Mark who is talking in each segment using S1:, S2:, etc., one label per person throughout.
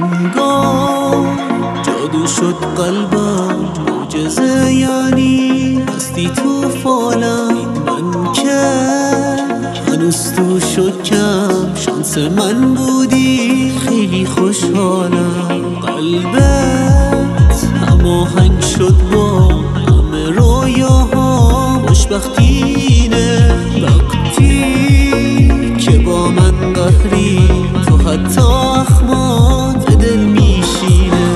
S1: انگار جادو شد قلبم، معجزه یعنی هستی تو فالم. من که هنوز تو شکم، شانس من بودی خیلی خوشحالم. قلبت هماهنگ شد با همه رویاها، خوشبختی اینه وقتی که با من قهری، تو حتی اخمات به دل میشینه.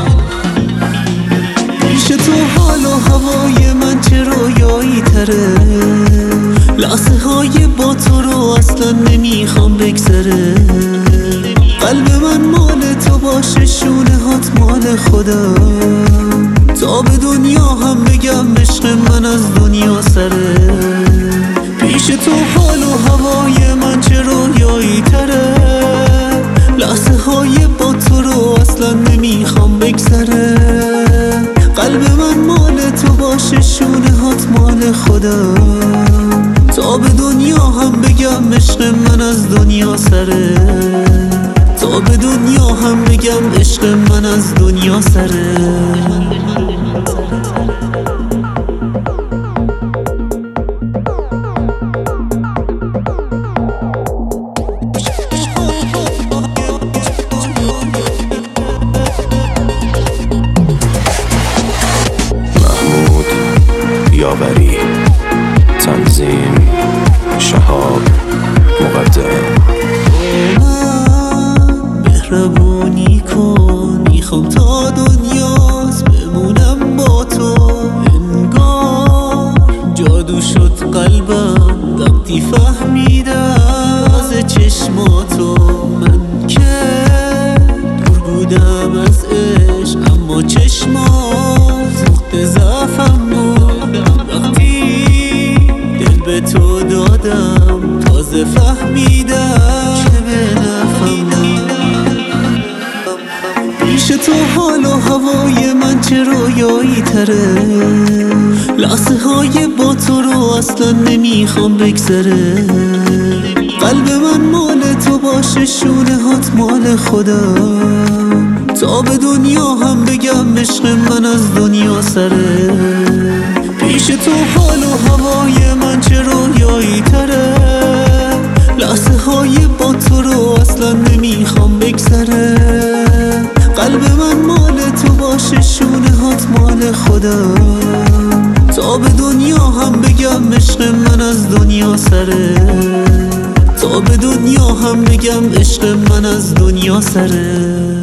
S1: پیش تو حال و هوای من چه رویایی تره، لحظه های با تو رو اصلا نمیخوام بگذره. قلب من مال تو باشه، شونه هات مال خدا، تا به دنیا هم بگم عشق من از دنیا سره. پیش تو حال و هوای من چه رویایی تره، لحظه های با تو رو اصلا نمیخوام بگذره. قلب من مال تو باشه، شونه هات مال خدا، تا به دنیا هم بگم عشق من از دنیا سره. تا به دنیا هم بگم عشق من از دنیا سره.
S2: محمود یاوری، تنظیم شهاب مقدم.
S1: مهربونی کن، میخوام تا دنیاست بمونم با تو. انگار جادو شد قلبم وقتی فهمیدم از چشماتو. من که دور بودم از عشق، اما چشمات نقطه ضعفم بود. وقتی دل به تو دادم تازه فهمیدم که به نفعم بود. پیش تو حال و هوای من چه رویایی تره، لحظه های با تو رو اصلا نمیخوام بگذره. قلب من مال تو باشه، شونه هات مال خدا، تا به دنیا هم بگم عشق من از دنیا سره. پیش تو حال و هوای من چه رویایی تره، لحظه های با تو رو اصلا نمیخوام بگذره. قلب من مال تو باشه، شونه هات مال خدا، تا به دنیا هم بگم عشق من از دنیا سره. تا به دنیا هم بگم عشق من از دنیا سره.